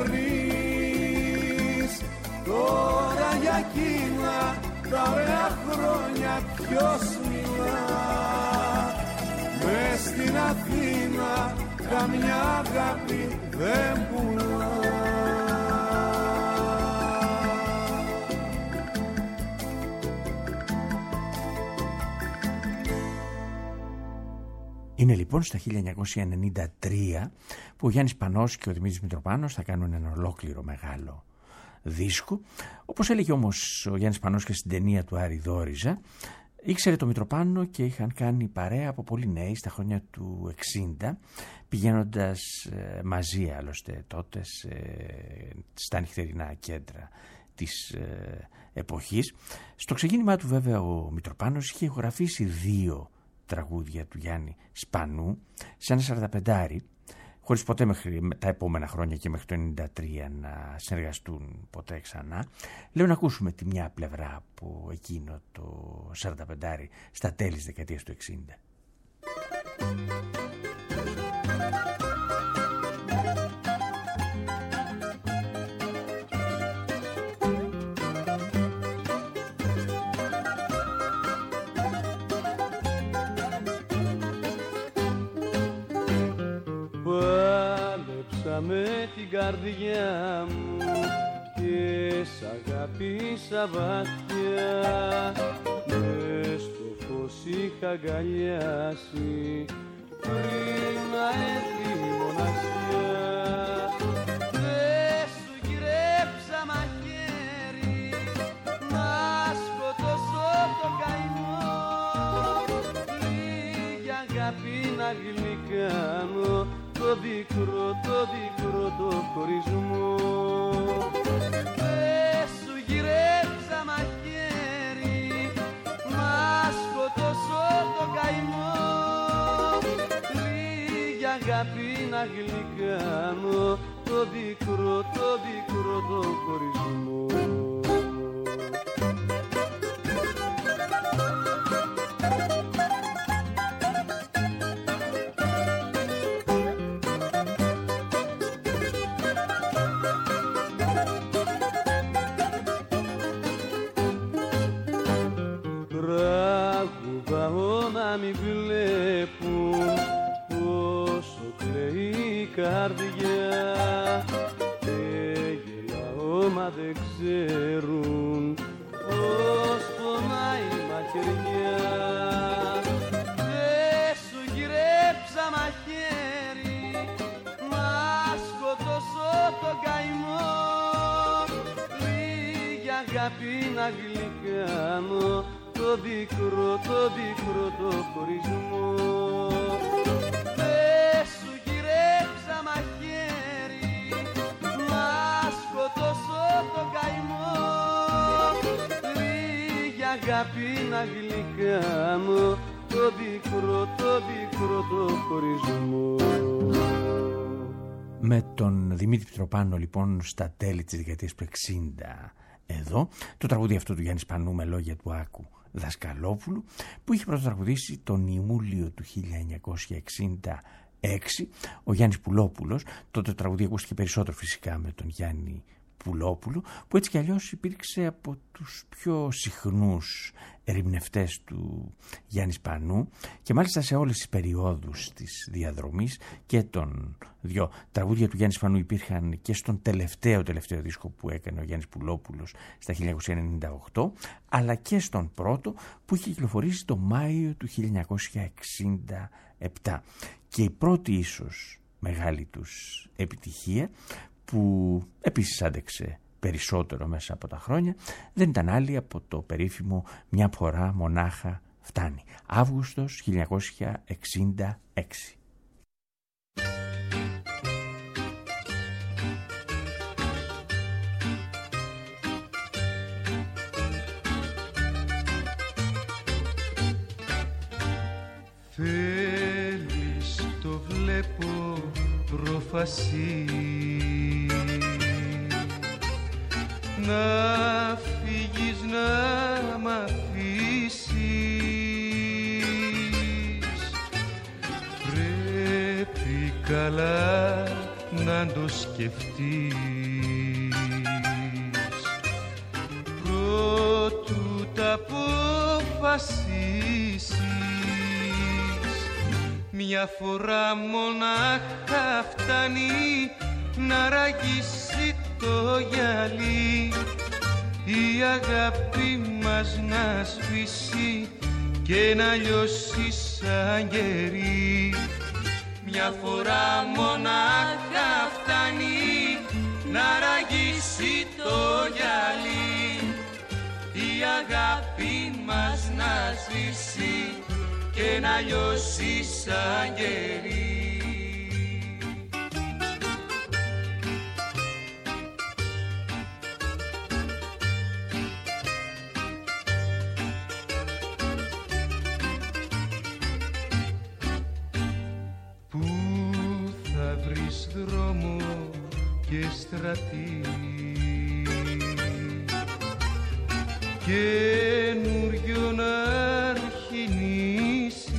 νωρίς. Τώρα για εκείνα τα ωραία χρόνια ποιος μιλά? Μες στην Αθήνα καμιά αγάπη δεν πουλά. Είναι λοιπόν στα χίλια εννιακόσια ενενήντα τρία που ο Γιάννης Πανός και ο Δημήτρης Μητροπάνος θα κάνουν ένα ολόκληρο μεγάλο δίσκο. Όπως έλεγε όμως ο Γιάννης Πανός και στην ταινία του Άρη Δόριζα, ήξερε το Μητροπάνο και είχαν κάνει παρέα από πολύ νέοι στα χρόνια του εξήντα, πηγαίνοντας ε, μαζί άλλωστε τότε ε, στα νυχτερινά κέντρα της ε, εποχής. Στο ξεκίνημά του βέβαια ο Μητροπάνος είχε ηχογραφήσει δύο τραγούδια του Γιάννη Σπανού σε ένα σαρανταπεντάρι, χωρίς ποτέ μέχρι τα επόμενα χρόνια και μέχρι το ενενήντα τρία να συνεργαστούν ποτέ ξανά. Λέω να ακούσουμε τη μια πλευρά από εκείνο το σαρανταπεντάρι στα τέλη της δεκαετίας του εξήντα. Με την καρδιά μου και σ' αγάπησα βαθιά. Μες στο φως είχα αγκαλιάσει πριν να έρθει η μοναξιά. Δεν σου γυρέψα μαχαίρι να σκοτώσω το καημό. Λίγη αγάπη να γλυκάνω το δίκρο, το δίκρο το χωρισμό. Δεν σου γυρέψα μαχαίρι να σκοτώσω το καημό. Λίγη αγάπη να γλυκάνω το δίκρο, το δίκρο το χωρισμό. Να μην βλέπουν πόσο κλαίει η καρδιά και γελάω μα δεν ξέρουν πως πονάει η μαχαιριά. Δεν σου γυρέψα μαχαίρι να σκοτώσω το καημό. Λίγη αγάπη να γλυκάνω το δίκρο, το δίκρο το χωρισμό. Δεν σου γυρέψα μαχαίρι να σκοτώσω το καημό. Λίγη αγάπη να γλυκάνω το δίκρο, το δίκρο το χωρισμό. Με τον Δημήτρη Μητροπάνο λοιπόν στα τέλη της δεκαετίας του εξήντα εδώ, το τραγούδι αυτό του Γιάννη Σπανού με λόγια του Άκου Δασκαλόπουλου, που είχε πρωτοτραγουδήσει τον Ιούλιο του χίλια εννιακόσια εξήντα έξι ο Γιάννης Πουλόπουλος. Τότε το τραγούδι ακούστηκε περισσότερο φυσικά με τον Γιάννη Πουλόπουλο, που έτσι κι αλλιώς υπήρξε από τους πιο συχνούς ερημνευτές του Γιάννη Σπανού και μάλιστα σε όλες τις περιόδους της διαδρομής και των δυο. Τραγούδια του Γιάννη Σπανού υπήρχαν και στον τελευταίο τελευταίο δίσκο που έκανε ο Γιάννης Πουλόπουλος στα χίλια εννιακόσια ενενήντα οκτώ, αλλά και στον πρώτο που είχε κυκλοφορήσει το Μάιο του χίλια εννιακόσια εξήντα επτά. Και η πρώτη ίσως μεγάλη τους επιτυχία, που επίσης άντεξε περισσότερο μέσα από τα χρόνια, δεν ήταν άλλη από το περίφημο «Μια φορά μονάχα φτάνει». Αύγουστος χίλια εννιακόσια εξήντα έξι. Θέλεις, το βλέπω προφασί, να φύγεις, να μ' αφήσεις. Πρέπει καλά να το σκεφτείς πρότου τα αποφασίσεις. Μια φορά μονάχα φτάνει να ραγίσει το γυαλί, η αγάπη μας να σβήσει και να λιώσει σαν κερί. Μια φορά μονάχα φτάνει να ραγίσει το γυαλί, η αγάπη μας να σβήσει και να λιώσει σαν κερί. Πού θα βρεις δρόμο και στρατή, καινούριο να αρχινήσεις,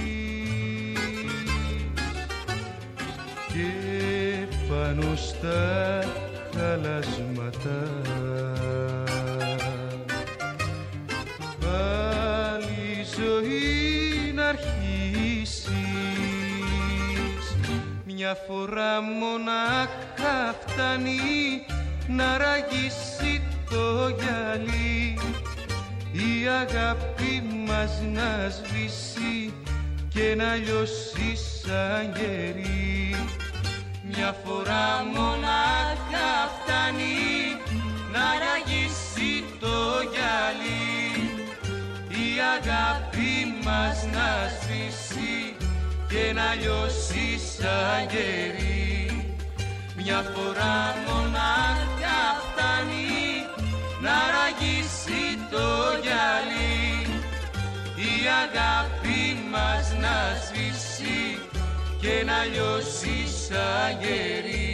και πάνω στα χαλάσματα πάλι ζωή να αρχίσεις. Μια φορά μονάχα φτάνει να ραγίσει το γυαλί, η αγάπη μας να σβήσει και να λιώσει σαν κερί. Μια φορά μονάχα φτάνει να ραγίσει το γυαλί, η αγάπη μας να σβήσει και να λιώσει σαν κερί. Μια φορά μονάχα φτάνει να ραγίσει το γυαλί, η αγάπη μας να σβήσει και να λιώσει σαν κερί.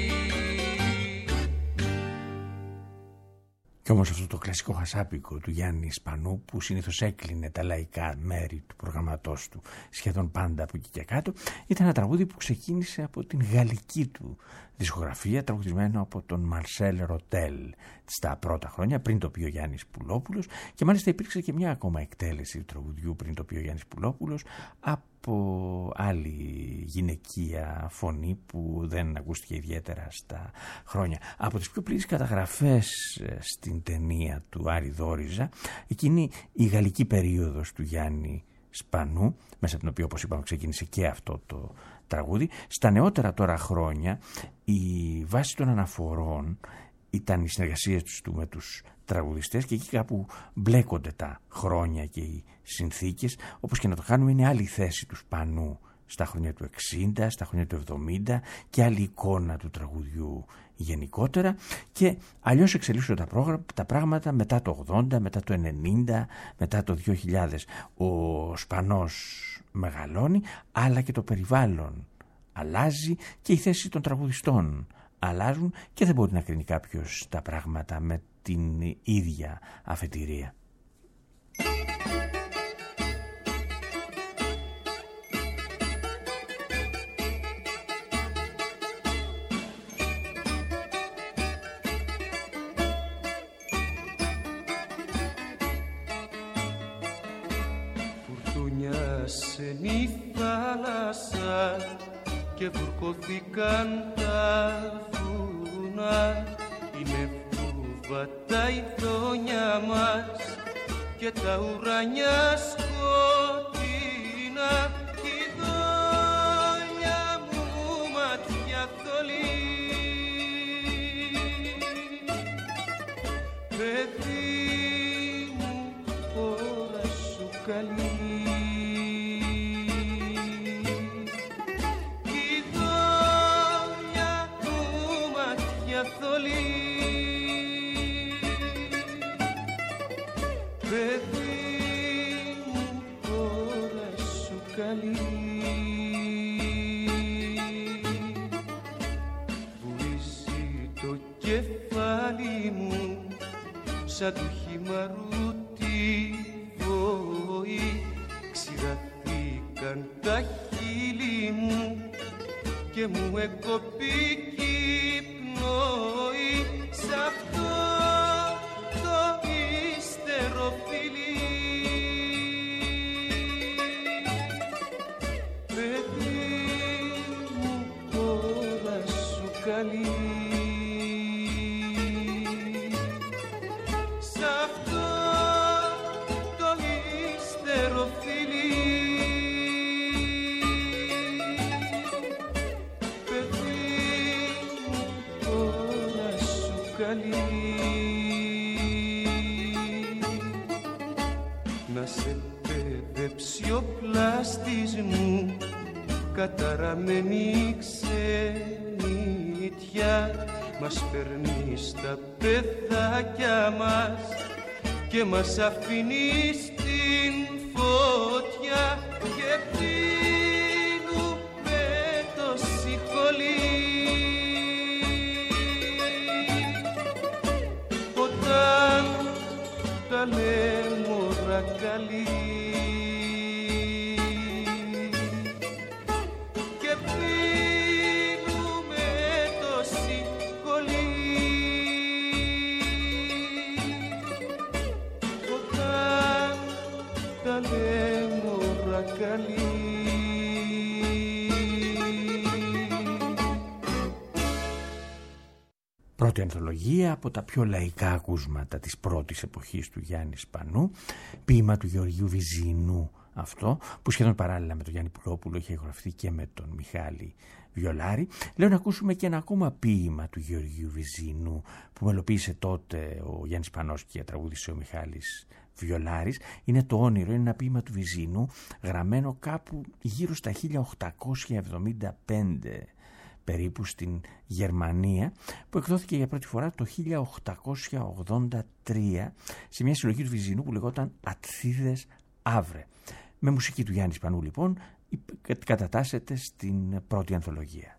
Κι όμως αυτό το κλασικό χασάπικο του Γιάννη Σπανού, που συνήθως έκλεινε τα λαϊκά μέρη του προγραμματός του σχεδόν πάντα από εκεί και κάτω, ήταν ένα τραγούδι που ξεκίνησε από την γαλλική του δισκογραφία, τραγουδισμένο από τον Μαρσέλ Ροτέλ στα πρώτα χρόνια, πριν το πει ο Γιάννης Πουλόπουλος, και μάλιστα υπήρξε και μια ακόμα εκτέλεση του τραγουδιού πριν το πει ο Γιάννης Πουλόπουλος από άλλη γυναικεία φωνή που δεν ακούστηκε ιδιαίτερα στα χρόνια. Από τις πιο πλήρες καταγραφές στην ταινία του Άρη Δόριζα, εκείνη η γαλλική περίοδος του Γιάννη Σπανού, μέσα από την οποία, όπως είπαμε, ξεκίνησε και αυτό το τραγούδι. Στα νεότερα τώρα χρόνια, η βάση των αναφορών ήταν οι συνεργασίες τους του με τους τραγουδιστές, και εκεί κάπου μπλέκονται τα χρόνια και οι συνθήκες. Όπως και να το κάνουμε, είναι άλλη η θέση του Σπανού στα χρόνια του εξήντα, στα χρόνια του εβδομήντα, και άλλη εικόνα του τραγουδιού γενικότερα, και αλλιώς εξελίσσονται τα, πρόγραμμα, τα πράγματα μετά το ογδόντα, μετά το ενενήντα, μετά το δύο χιλιάδες. Ο Σπανός μεγαλώνει, αλλά και το περιβάλλον αλλάζει και η θέση των τραγουδιστών αλλάζουν, και δεν μπορεί να κρίνει κάποιος τα πράγματα με την ίδια αφετηρία. Φουρτούνιασε η θάλασσα και βουρκωθήκαν τα βουνά. Είναι φούβα τα ειδόνια μας και τα ουρανιά σκοτεινά. Κι η δόλια μου μάτια θολή καλή. Η δόλια του μάτια θολή, παιδί μου τώρα σου καλή. Βουήσει το κεφάλι μου σαν του χυμαρού τη βοή, ξηραθήκαν τα χείλη μου και μου εκοπήκε η πνοή σ' αυτό το ύστερο φιλί. Παιδί μου τώρα σου καλή. Να σε παιδέψει ο πλάστης μου καταραμένη ξενιτιά, μας παίρνει στα παιδάκια μας και μας αφήνει στην φωτιά και πίνουμε το σιχολί. Όταν τα λέμωρα καλή και πίνουμε το σιχολί. Όταν τα λέμωρα καλή. Πρώτη ανθολογία από τα πιο λαϊκά ακούσματα της πρώτης εποχής του Γιάννη Σπανού, ποίημα του Γεωργίου Βυζινού αυτό, που σχεδόν παράλληλα με τον Γιάννη Πουλόπουλο είχε γραφτεί και με τον Μιχάλη Βιολάρη. Λέω να ακούσουμε και ένα ακόμα ποίημα του Γεωργίου Βυζινού που μελοποίησε τότε ο Γιάννης Σπανός και τραγούδισε ο Μιχάλης Βιολάρης. Είναι το Όνειρο, είναι ένα ποίημα του Βυζινού γραμμένο κάπου γύρω στα χίλια οκτακόσια εβδομήντα πέντε περίπου στην Γερμανία, που εκδόθηκε για πρώτη φορά το χίλια οκτακόσια ογδόντα τρία σε μια συλλογή του Βυζινού που λεγόταν «Ατθίδες Αύρε». Με μουσική του Γιάννη Σπανού λοιπόν κατατάσσεται στην πρώτη ανθολογία.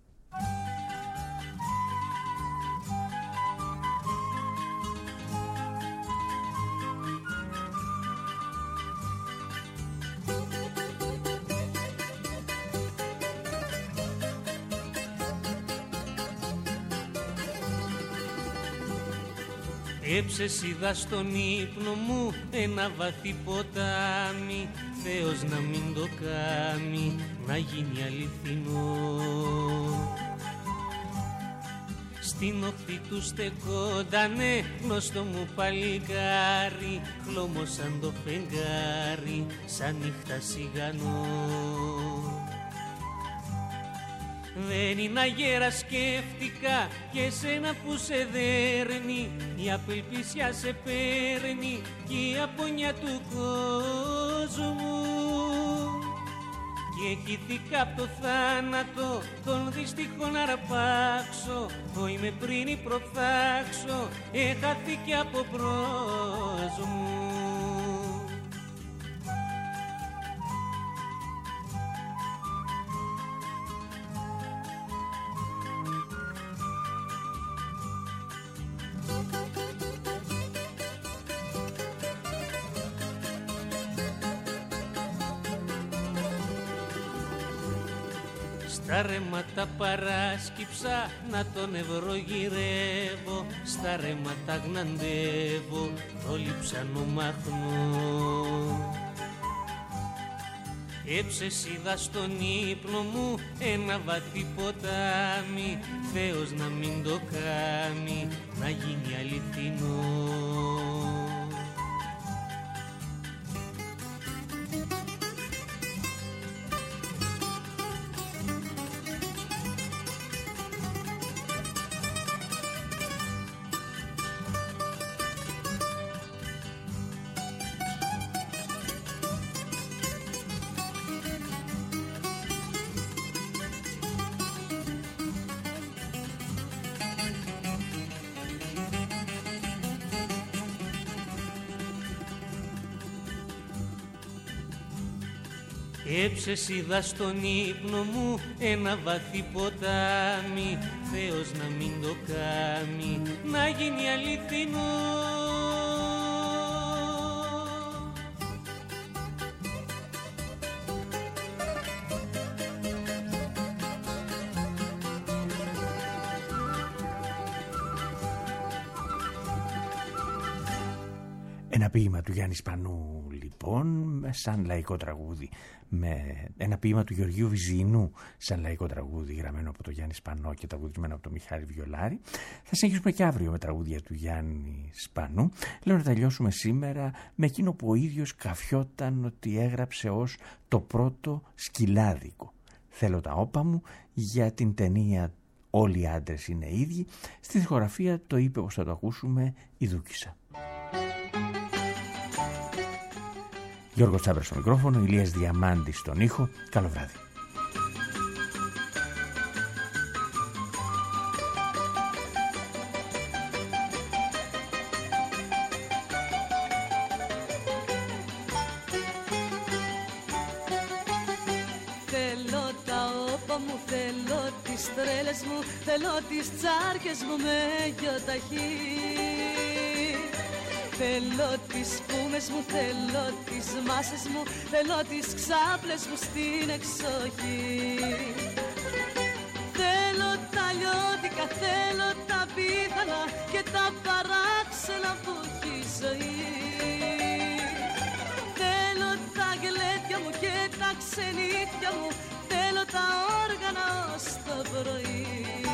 Έψες είδα στον ύπνο μου ένα βαθύ ποτάμι, Θεός να μην το κάνει, να γίνει αληθινό. Στην όχθη του στεκόντανε γνωστό μου παλικάρι, χλωμό σαν το φεγγάρι, σαν νύχτα σιγανό. Δεν είναι αγέρα σκέφτηκα και σένα που σε δέρνει, η απελπισιά σε παίρνει και η απονιά του κόσμου. Και κοιτήκα απ' το θάνατο τον δυστυχό να αρπάξω, όχι με πριν προφθάξω, έχαθηκε από μπρος μου. Στα ρέματα παράσκυψα να τον ευρωγυρεύω, στα ρέματα γναντεύω το λείψανο μαχνό. Έψες είδα στον ύπνο μου ένα βαθύ ποτάμι, Θεός να μην το κάνει, να γίνει αληθινό. Έψες είδα στον ύπνο μου ένα βαθύ ποτάμι, Θεός να μην το κάμει, να γίνει αληθινό. Ένα ποίημα του Γιάννη Σπανού, λοιπόν, σαν λαϊκό τραγούδι, με ένα ποίημα του Γεωργίου Βυζινού σαν λαϊκό τραγούδι, γραμμένο από τον Γιάννη Σπανό και τραγουδισμένο από τον Μιχάλη Βιολάρη. Θα συνεχίσουμε και αύριο με τραγούδια του Γιάννη Σπανού. Λέω να τελειώσουμε σήμερα με εκείνο που ο ίδιος καφιόταν ότι έγραψε ως το πρώτο σκυλάδικο. Θέλω τα όπα μου, για την ταινία Όλοι οι άντρες είναι ίδιοι. Στη δισκογραφία το είπε, όπως θα το ακούσουμε, η Δούκισσα. Γιώργος Τσάμπρας στο μικρόφωνο, Ηλίας Διαμάντης στον ήχο. Καλό βράδυ. Θέλω τα όπα μου, θέλω τις τρέλες μου, θέλω τις τσάρκες μου με γιοταχή. Θέλω τις σπούμες μου, θέλω τις μάσες μου, θέλω τις ξάπλες μου στην εξοχή. Θέλω τα λιώτικα, θέλω τα πίθανα και τα παράξενα που έχει η ζωή. Θέλω τα γλέντια μου και τα ξενύχια μου, θέλω τα όργανα ως το πρωί.